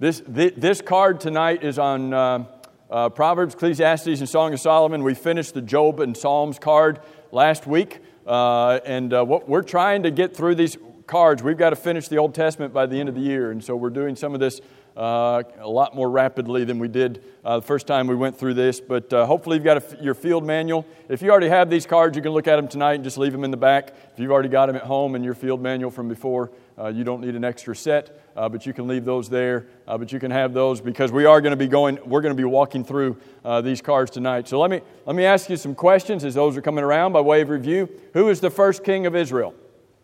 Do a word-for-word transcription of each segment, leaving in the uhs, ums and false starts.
This th- this card tonight is on uh, uh, Proverbs, Ecclesiastes, and Song of Solomon. We finished the Job and Psalms card last week, uh, and uh, what we're trying to get through these cards. We've got to finish the Old Testament by the end of the year, and so we're doing some of this uh, a lot more rapidly than we did uh, the first time we went through this. But uh, hopefully you've got a, your field manual. If you already have these cards, you can look at them tonight and just leave them in the back. If you've already got them at home and your field manual from before, uh, you don't need an extra set. Uh, but you can leave those there, uh, but you can have those because we are going to be going, we're going to be walking through uh, these cards tonight. So let me let me ask you some questions as those are coming around by way of review. Who is the first king of Israel?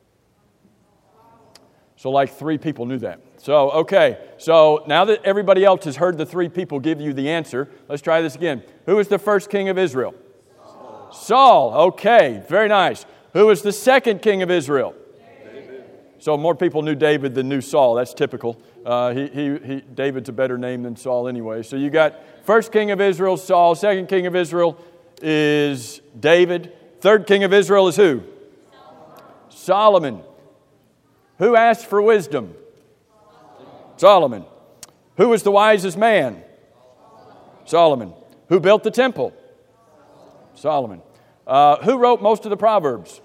So like three people knew that. So, okay, so now that everybody else has heard the three people give you the answer, let's try this again. Who is the first king of Israel? Saul. Saul, okay, very nice. Who is the second king of Israel? So more people knew David than knew Saul. That's typical. Uh, he, he, he, David's a better name than Saul anyway. So you got first king of Israel, Saul. Second king of Israel is David. Third king of Israel is who? Solomon. Solomon. Who asked for wisdom? Solomon. Who was the wisest man? Solomon. Who built the temple? Solomon. Uh, who wrote most of the Proverbs?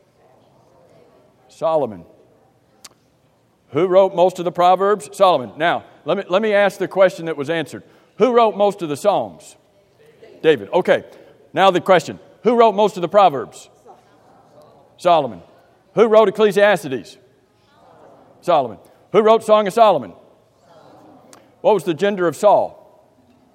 Solomon. Who wrote most of the Proverbs? Solomon. Now, let me let me ask the question that was answered. Who wrote most of the Psalms? David. Okay. Now the question. Who wrote most of the Proverbs? Solomon. Who wrote Ecclesiastes? Solomon. Who wrote Song of Solomon? What was the gender of Saul?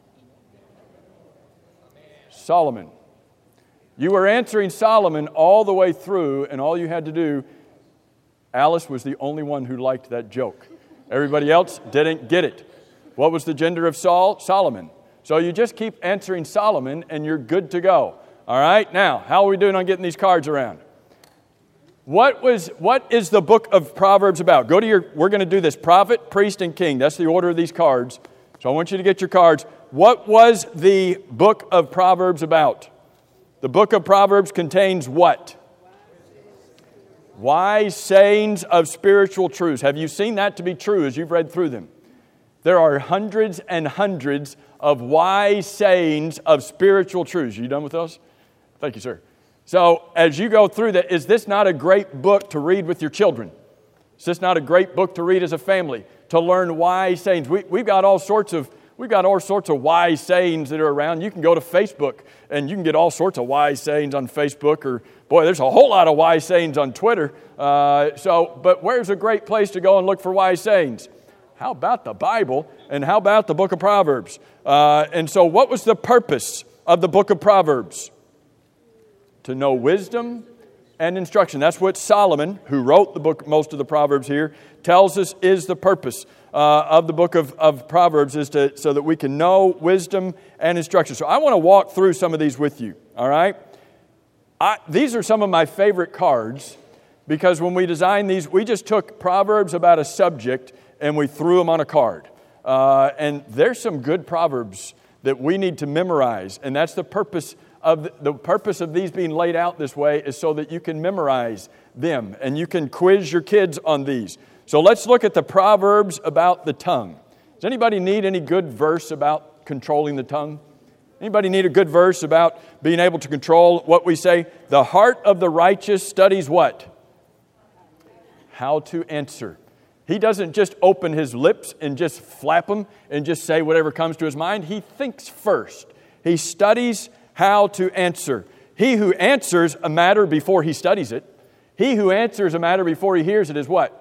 Solomon. You were answering Solomon all the way through, and all you had to do, Alice was the only one who liked that joke. Everybody else didn't get it. What was the gender of Saul? Solomon. So you just keep answering Solomon and you're good to go. All right? Now, how are we doing on getting these cards around? What was what is the book of Proverbs about? Go to your, we're going to do this, prophet, priest, and king. That's the order of these cards. So I want you to get your cards. What was the book of Proverbs about? The book of Proverbs contains what? Wise sayings of spiritual truths. Have you seen that to be true as you've read through them? There are hundreds and hundreds of wise sayings of spiritual truths. Are you done with those? Thank you, sir. So as you go through that, is this not a great book to read with your children? Is this not a great book to read as a family? To learn wise sayings. We, we've got all sorts of We've got all sorts of wise sayings that are around. You can go to Facebook and you can get all sorts of wise sayings on Facebook, or boy, there's a whole lot of wise sayings on Twitter. Uh, so, but where's a great place to go and look for wise sayings? How about the Bible, and how about the book of Proverbs? Uh, and so what was the purpose of the book of Proverbs? To know wisdom and instruction. That's what Solomon, who wrote the book, most of the Proverbs here, tells us is the purpose uh, of the book of, of Proverbs, is to so that we can know wisdom and instruction. So I want to walk through some of these with you, all right? I, these are some of my favorite cards because when we designed these, we just took Proverbs about a subject and we threw them on a card. Uh, and there's some good Proverbs that we need to memorize, and that's the purpose of the, the purpose of these being laid out this way is so that you can memorize them and you can quiz your kids on these. So let's look at the Proverbs about the tongue. Does anybody need any good verse about controlling the tongue? Anybody need a good verse about being able to control what we say? The heart of the righteous studies what? How to answer. He doesn't just open his lips and just flap them and just say whatever comes to his mind. He thinks first. He studies how to answer. He who answers a matter before he studies it, he who answers a matter before he hears it is what?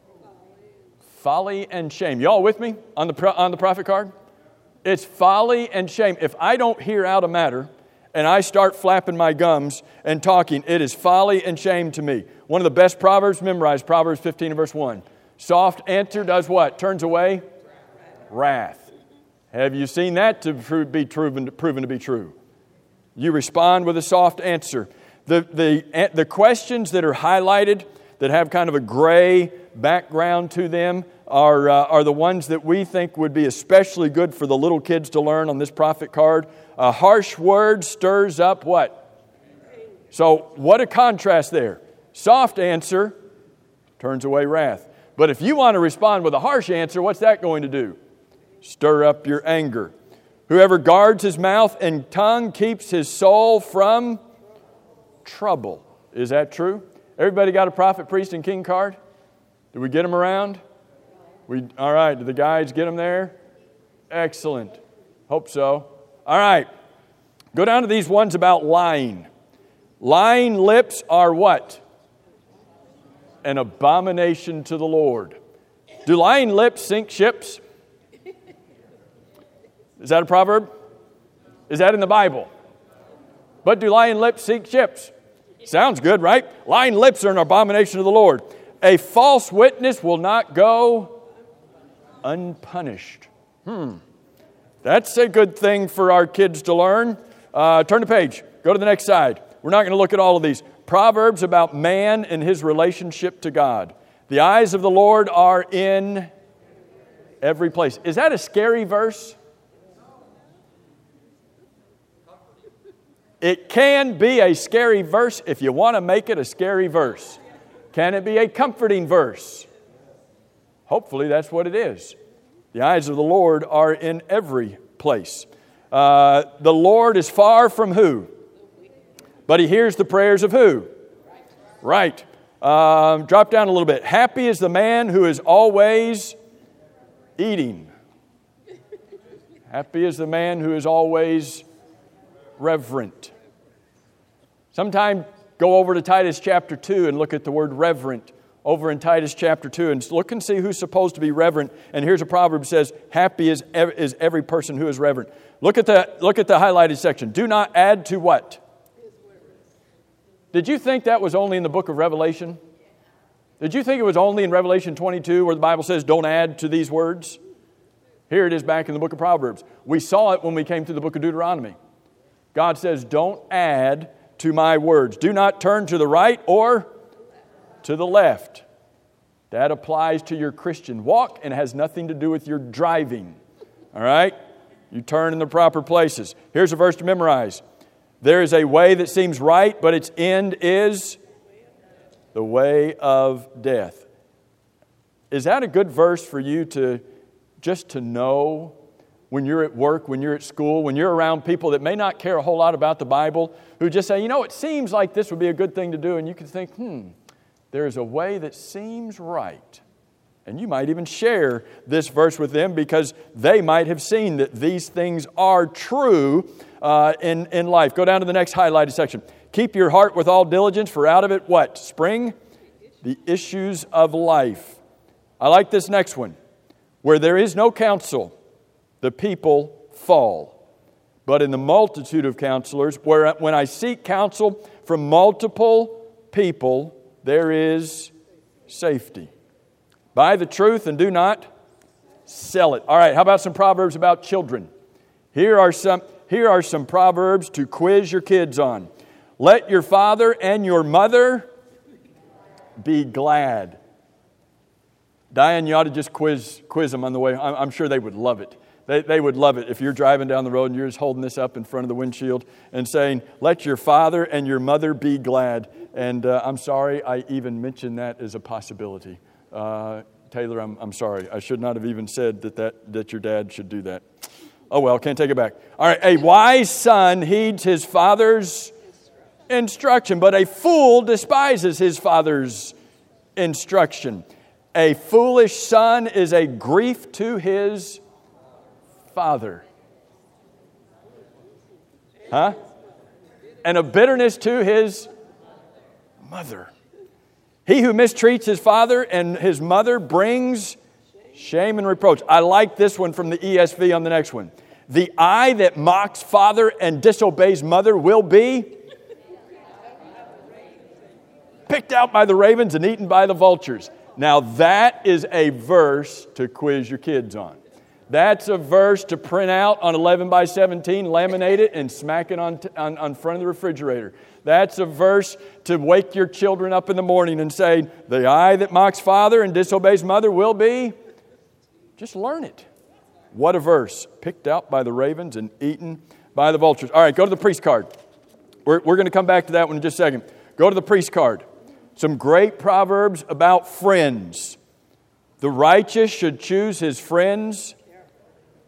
Folly and shame. Y'all with me on the on the prophet card? It's folly and shame. If I don't hear out a matter and I start flapping my gums and talking, it is folly and shame to me. One of the best Proverbs memorized, Proverbs fifteen and verse one. Soft answer does what? Turns away wrath. Have you seen that to be proven, proven to be true? You respond with a soft answer. The, the, the questions that are highlighted, that have kind of a gray background to them, are, uh, are the ones that we think would be especially good for the little kids to learn on this prophet card. A harsh word stirs up what? So what a contrast there. Soft answer turns away wrath. But if you want to respond with a harsh answer, what's that going to do? stir up your anger. Whoever guards his mouth and tongue keeps his soul from trouble. Is that true? Everybody got a prophet, priest, and king card? Did we get them around? We all right, did the guides get them there? Excellent. Hope so. All right. Go down to these ones about lying. Lying lips are what? An abomination to the Lord. Do lying lips sink ships? Is that a proverb? Is that in the Bible? But do lying lips sink ships? Sounds good, right? Lying lips are an abomination to the Lord. A false witness will not go unpunished. Hmm. That's a good thing for our kids to learn. Uh, turn the page. Go to the next side. We're not going to look at all of these. Proverbs about man and his relationship to God. The eyes of the Lord are in every place. Is that a scary verse? It can be a scary verse if you want to make it a scary verse. Can it be a comforting verse? Hopefully that's what it is. The eyes of the Lord are in every place. Uh, the Lord is far from who? But He hears the prayers of who? Right. Um, drop down a little bit. Happy is the man who is always eating. Happy is the man who is always reverent. Sometime go over to Titus chapter two and look at the word reverent over in Titus chapter two and look and see who's supposed to be reverent. And here's a proverb that says, happy is, ev- is every person who is reverent. Look at the, look at the highlighted section. Do not add to what? Did you think that was only in the book of Revelation? Did you think it was only in Revelation twenty-two where the Bible says don't add to these words? Here it is back in the book of Proverbs. We saw it when we came to the book of Deuteronomy. God says don't add to my words. Do not turn to the right or to the left. That applies to your Christian walk and has nothing to do with your driving. All right? You turn in the proper places. Here's a verse to memorize. There is a way that seems right, but its end is the way of death. Is that a good verse for you to just to know when you're at work, when you're at school, when you're around people that may not care a whole lot about the Bible, who just say, you know, it seems like this would be a good thing to do, and you can think, hmm, there is a way that seems right. And you might even share this verse with them because they might have seen that these things are true uh, in, in life. Go down to the next highlighted section. Keep your heart with all diligence, for out of it what? Spring the issues of life. I like this next one. Where there is no counsel, the people fall. But in the multitude of counselors, where when I seek counsel from multiple people, there is safety. Buy the truth and do not sell it. All right, how about some proverbs about children? Here are some, here are some proverbs to quiz your kids on. Let your father and your mother be glad. Diane, you ought to just quiz quiz them on the way. I'm, I'm sure they would love it. They, they would love it if you're driving down the road and you're just holding this up in front of the windshield and saying, let your father and your mother be glad. And uh, I'm sorry I even mentioned that as a possibility. Uh, Taylor, I'm, I'm sorry. I should not have even said that, that, that your dad should do that. Oh, well, can't take it back. All right, a wise son heeds his father's instruction, but a fool despises his father's instruction. A foolish son is a grief to his father. Huh? And a bitterness to his mother. He who mistreats his father and his mother brings shame and reproach. I like this one from the E S V on the next one. The eye that mocks father and disobeys mother will be picked out by the ravens and eaten by the vultures. Now that is a verse to quiz your kids on. That's a verse to print out on eleven by seventeen, laminate it, and smack it on, t- on, on front of the refrigerator. That's a verse to wake your children up in the morning and say, the eye that mocks father and disobeys mother will be. Just learn it. What a verse. Picked out by the ravens and eaten by the vultures. All right, go to the priest card. We're, we're going to come back to that one in just a second. Go to the priest card. Some great proverbs about friends. The righteous should choose his friends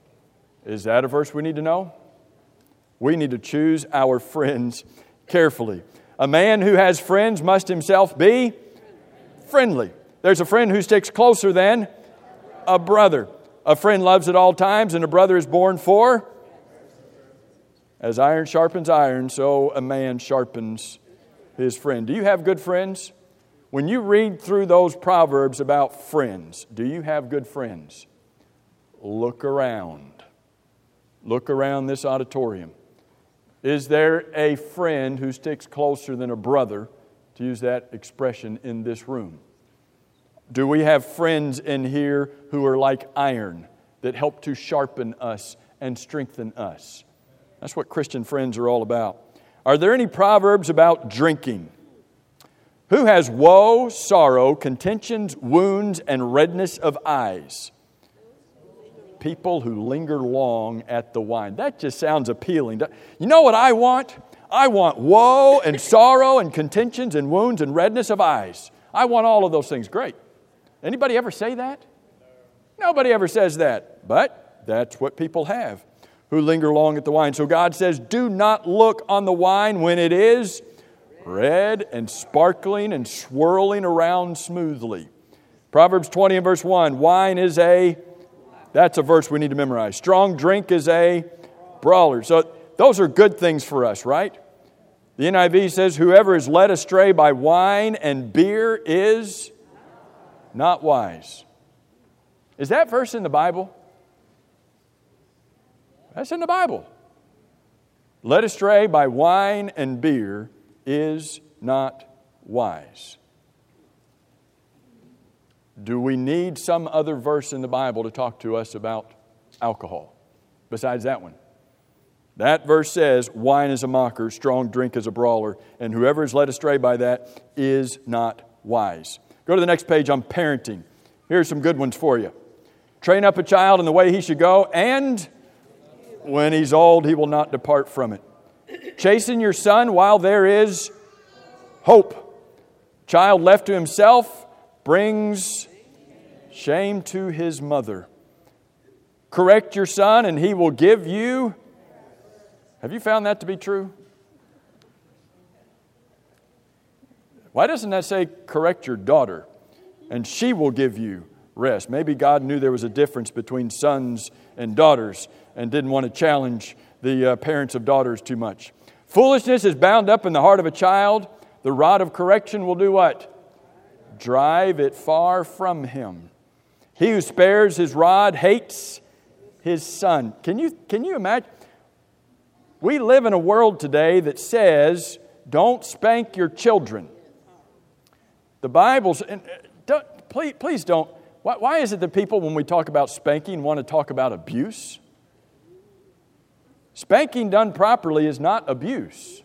Is that a verse we need to know? We need to choose our friends carefully. A man who has friends must himself be friendly. There's a friend who sticks closer than a brother. A friend loves at all times, and a brother is born for. As iron sharpens iron, so a man sharpens his friend. Do you have good friends? When you read through those proverbs about friends, do you have good friends? Look around. Look around this auditorium. Is there a friend who sticks closer than a brother, to use that expression, in this room? Do we have friends in here who are like iron that help to sharpen us and strengthen us? That's what Christian friends are all about. Are there any proverbs about drinking? Who has woe, sorrow, contentions, wounds, and redness of eyes? People who linger long at the wine. That just sounds appealing. You know what I want? I want woe and sorrow and contentions and wounds and redness of eyes. I want all of those things. Great. Anybody ever say that? Nobody ever says that. But that's what people have who linger long at the wine. So God says, do not look on the wine when it is red and sparkling and swirling around smoothly. Proverbs twenty and verse one, wine is a, that's a verse we need to memorize. Strong drink is a brawler. So those are good things for us, right? The N I V says, whoever is led astray by wine and beer is not wise. Is that verse in the Bible? That's in the Bible. Led astray by wine and beer is not wise. Do we need some other verse in the Bible to talk to us about alcohol besides that one? That verse says, wine is a mocker, strong drink is a brawler, and whoever is led astray by that is not wise. Go to the next page on parenting. Here's some good ones for you. Train up a child in the way he should go, and when he's old, he will not depart from it. Chasten your son while there is hope. Child left to himself brings shame to his mother. Correct your son, and he will give you. Have you found that to be true? Why doesn't that say correct your daughter, and she will give you rest? Maybe God knew there was a difference between sons and daughters and didn't want to challenge the uh, parents of daughters too much. Foolishness is bound up in the heart of a child. The rod of correction will do what? Drive it far from him. He who spares his rod hates his son. Can you, can you imagine? We live in a world today that says, don't spank your children. The Bible's, and don't, please, please don't. Why, why is it that people, when we talk about spanking, want to talk about abuse? Spanking done properly is not abuse.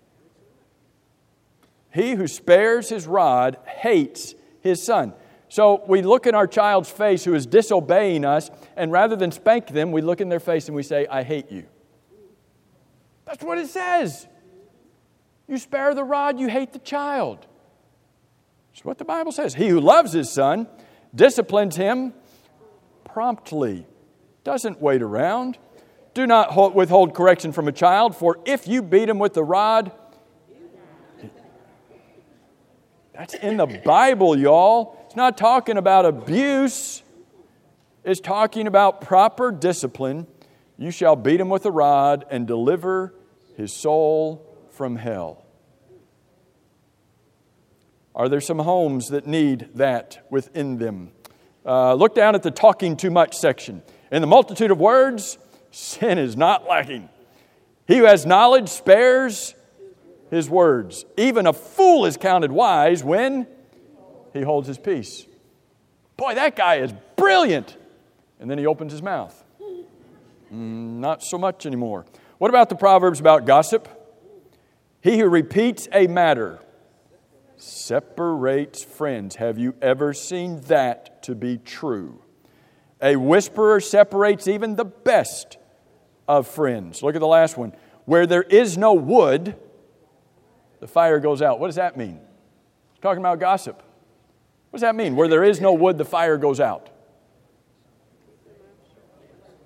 He who spares his rod hates his son. So we look in our child's face who is disobeying us, and rather than spank them, we look in their face and we say, I hate you. That's what it says. You spare the rod, you hate the child. That's what the Bible says. He who loves his son disciplines him promptly, doesn't wait around. Do not withhold correction from a child, for if you beat him with the rod, that's in the Bible, y'all. It's not talking about abuse. It's talking about proper discipline. You shall beat him with a rod and deliver his soul from hell. Are there some homes that need that within them? Uh, look down at the talking too much section. In the multitude of words, sin is not lacking. He who has knowledge spares his words. Even a fool is counted wise when he holds his peace. Boy, that guy is brilliant. And then he opens his mouth. Mm, not so much anymore. What about the Proverbs about gossip? He who repeats a matter separates friends. Have you ever seen that to be true? A whisperer separates even the best of friends. Look at the last one. Where there is no wood, the fire goes out. What does that mean? It's talking about gossip. What does that mean? Where there is no wood, the fire goes out.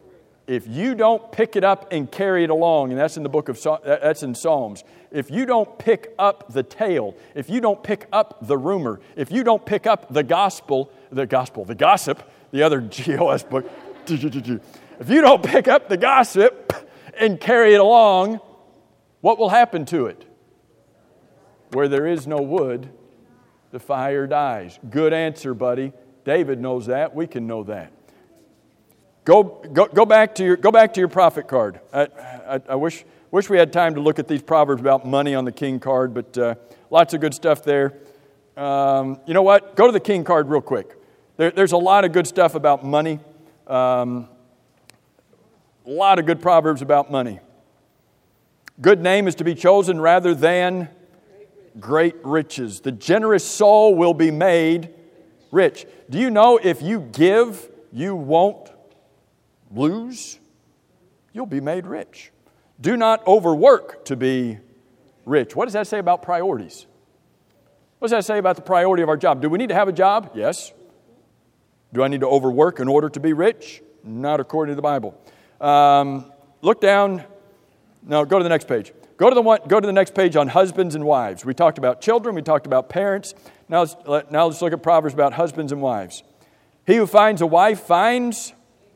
if you don't pick it up and carry it along, and that's in the book of, that's in Psalms, if you don't pick up the tale, if you don't pick up the rumor, if you don't pick up the gospel, the gospel, the gossip, the other G O S book, if you don't pick up the gossip and carry it along, what will happen to it? Where there is no wood, the fire dies. Good answer, buddy. David knows that. We can know that. Go, go, go back to your, go back to your prophet card. I, I, I wish, wish we had time to look at these proverbs about money on the king card, but uh, lots of good stuff there. Um, you know what? Go to the king card real quick. There, there's a lot of good stuff about money. Um, a lot of good proverbs about money. Good name is to be chosen rather than great riches. The generous soul will be made rich. Do you know if you give, you won't lose? You'll be made rich. Do not overwork to be rich. What does that say about priorities? What does that say about the priority of our job? Do we need to have a job? Yes. Do I need to overwork in order to be rich? Not according to the Bible. Um, look down. No, go to the next page. Go to the one. Go to the next page on husbands and wives. We talked about children. We talked about parents. Now let's, now let's look at Proverbs about husbands and wives. He who finds a wife finds...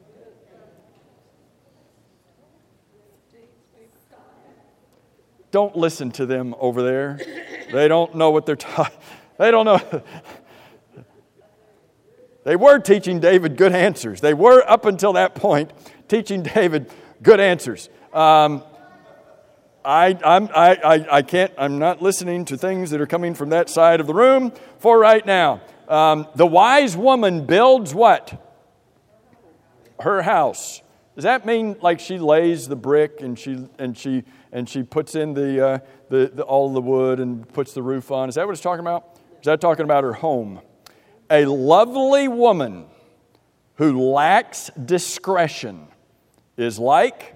Don't listen to them over there. They don't know what they're talking. They don't know. They were teaching David good answers. They were, up until that point, teaching David good answers. Um, I, I'm, I, I, I can't, I'm not listening to things that are coming from that side of the room for right now. Um, the wise woman builds what? Her house. Does that mean like she lays the brick and she and she and she puts in the, uh, the, the all the wood and puts the roof on? Is that what it's talking about? Is that talking about her home? A lovely woman who lacks discretion is like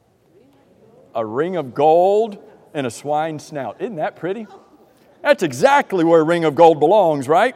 a ring of gold in a swine's snout. Isn't that pretty? That's exactly where a ring of gold belongs, right?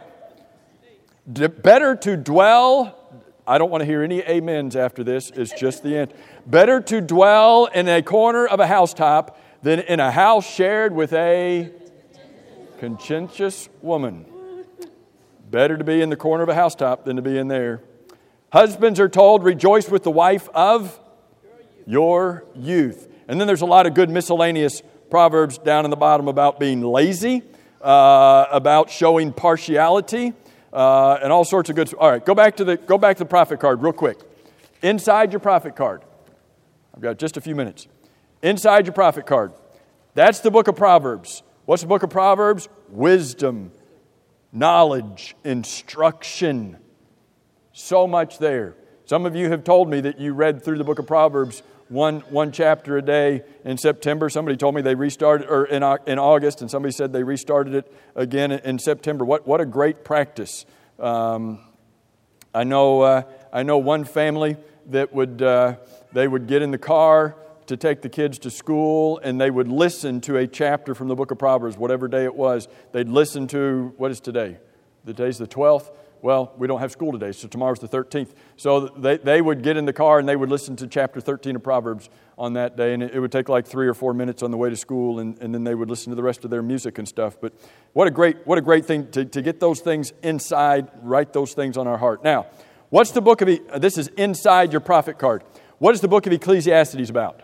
D- better to dwell... I don't want to hear any amens after this. It's just the end. Better to dwell in a corner of a housetop than in a house shared with a contentious woman. Better to be in the corner of a housetop than to be in there. Husbands are told, rejoice with the wife of your youth. And then there's a lot of good miscellaneous proverbs down in the bottom about being lazy, uh, about showing partiality. Uh, and all sorts of good. All right, go back to the go back to the prophet card real quick. Inside your prophet card, I've got just a few minutes. Inside your prophet card, that's the book of Proverbs. What's the book of Proverbs? Wisdom, knowledge, instruction. So much there. Some of you have told me that you read through the book of Proverbs one one chapter a day in September. Somebody told me they restarted, or in in August, and somebody said they restarted it again in September. What what a great practice! Um, I know uh, I know one family that would uh, they would get in the car to take the kids to school, and they would listen to a chapter from the book of Proverbs, whatever day it was. They'd listen to, what is today? The day's the twelfth. Well, we don't have school today, so tomorrow's the thirteenth. So they, they would get in the car and they would listen to chapter thirteen of Proverbs on that day. And it, it would take like three or four minutes on the way to school, and, and then they would listen to the rest of their music and stuff. But what a great what a great thing to, to get those things inside, write those things on our heart. Now, what's the book of, this is inside your prophet card. What is the book of Ecclesiastes about?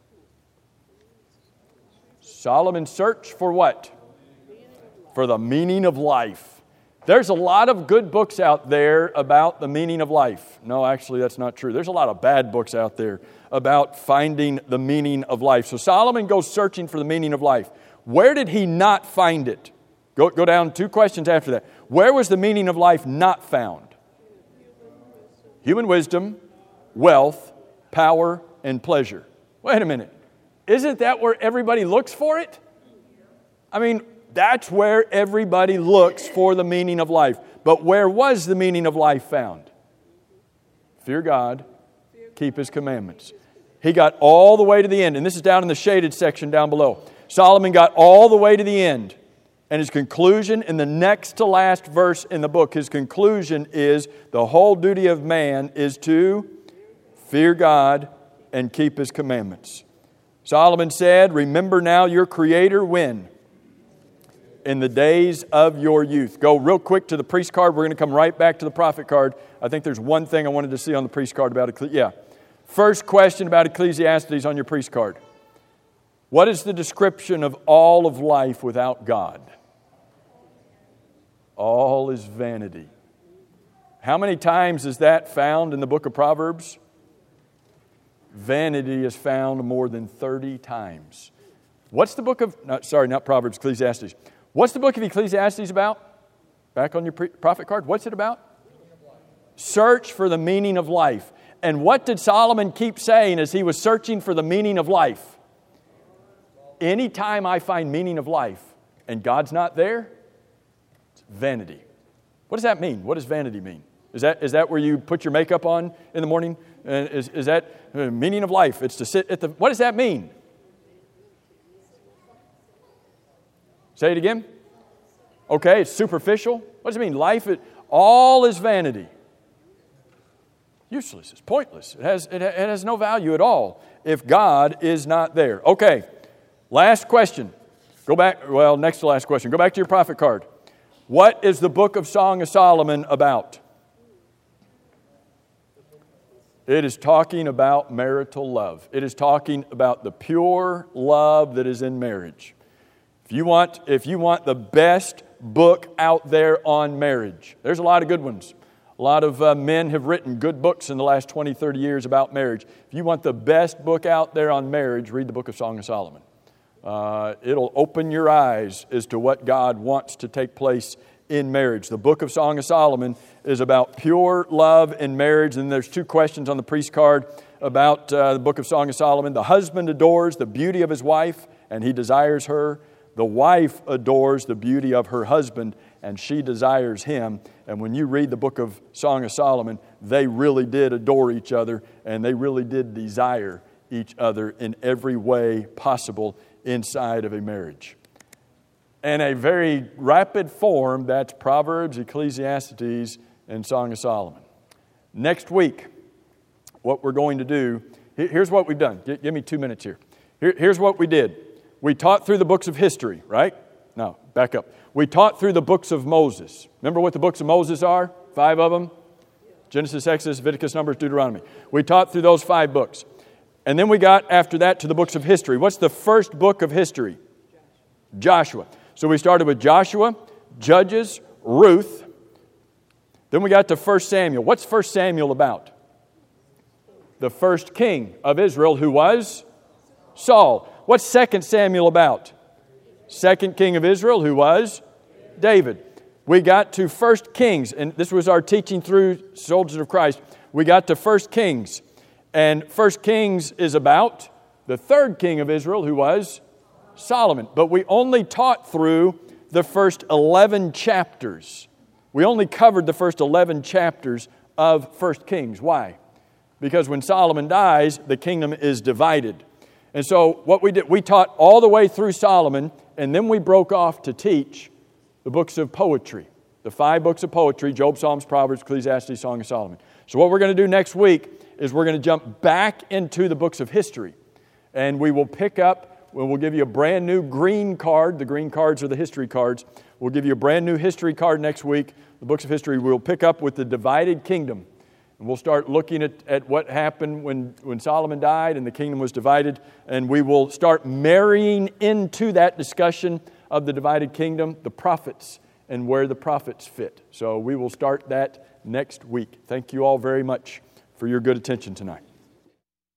Solomon's search for what? For the meaning of life. There's a lot of good books out there about the meaning of life. No, actually, that's not true. There's a lot of bad books out there about finding the meaning of life. So Solomon goes searching for the meaning of life. Where did he not find it? Go, go down two questions after that. Where was the meaning of life not found? Human wisdom, wealth, power, and pleasure. Wait a minute. Isn't that where everybody looks for it? I mean, that's where everybody looks for the meaning of life. But where was the meaning of life found? Fear God, keep His commandments. He got all the way to the end. And this is down in the shaded section down below. Solomon got all the way to the end. And his conclusion in the next to last verse in the book, his conclusion is the whole duty of man is to fear God, and keep His commandments. Solomon said, remember now your Creator when? In the days of your youth. Go real quick to the priest card. We're going to come right back to the prophet card. I think there's one thing I wanted to see on the priest card about Ecclesiastes. Yeah. First question about Ecclesiastes on your priest card. What is the description of all of life without God? All is vanity. How many times is that found in the book of Proverbs? Vanity is found more than thirty times. What's the book of, not, sorry, not Proverbs, Ecclesiastes. What's the book of Ecclesiastes about? Back on your pre- prophet card. What's it about? Search for the meaning of life. And what did Solomon keep saying as he was searching for the meaning of life? Anytime I find meaning of life and God's not there, it's vanity. What does that mean? What does vanity mean? Is that is that where you put your makeup on in the morning? Uh, is, is that uh, meaning of life? It's to sit at the... What does that mean? Say it again. Okay, it's superficial. What does it mean? Life, it, all is vanity. Useless. It's pointless. It has, it, it has no value at all if God is not there. Okay, last question. Go back, well, next to last question. Go back to your prophet card. What is the book of Song of Solomon about? It is talking about marital love. It is talking about the pure love that is in marriage. If you want, if you want the best book out there on marriage, there's a lot of good ones. A lot of uh, men have written good books in the last twenty, thirty years about marriage. If you want the best book out there on marriage, read the book of Song of Solomon. Uh, it'll open your eyes as to what God wants to take place in marriage. The book of Song of Solomon is about pure love in marriage. And there's two questions on the priest card about uh, the book of Song of Solomon. The husband adores the beauty of his wife, and he desires her. The wife adores the beauty of her husband, and she desires him. And when you read the book of Song of Solomon, they really did adore each other, and they really did desire each other in every way possible inside of a marriage. In a very rapid form, that's Proverbs, Ecclesiastes, and Song of Solomon. Next week, what we're going to do, here's what we've done. Give me two minutes here. Here's what we did. We taught through the books of history, right? No, back up. We taught through the books of Moses. Remember what the books of Moses are? Five of them. Genesis, Exodus, Leviticus, Numbers, Deuteronomy. We taught through those five books. And then we got, after that, to the books of history. What's the first book of history? Joshua. So we started with Joshua, Judges, Ruth. Then we got to First Samuel. What's First Samuel about? The first king of Israel, who was Saul. What's Second Samuel about? Second king of Israel, who was David. We got to First Kings, and this was our teaching through Soldiers of Christ. We got to First Kings, and First Kings is about the third king of Israel, who was Solomon. But we only taught through the first eleven chapters. We only covered the first eleven chapters of First Kings. Why? Because when Solomon dies, the kingdom is divided. And so what we did, we taught all the way through Solomon, and then we broke off to teach the books of poetry. The five books of poetry, Job, Psalms, Proverbs, Ecclesiastes, Song of Solomon. So what we're going to do next week is we're going to jump back into the books of history. And we will pick up, we'll give you a brand new green card. The green cards are the history cards. We'll give you a brand new history card next week. The books of history, we'll pick up with the divided kingdom. And we'll start looking at, at what happened when, when Solomon died and the kingdom was divided. And we will start marrying into that discussion of the divided kingdom, the prophets and where the prophets fit. So we will start that next week. Thank you all very much for your good attention tonight.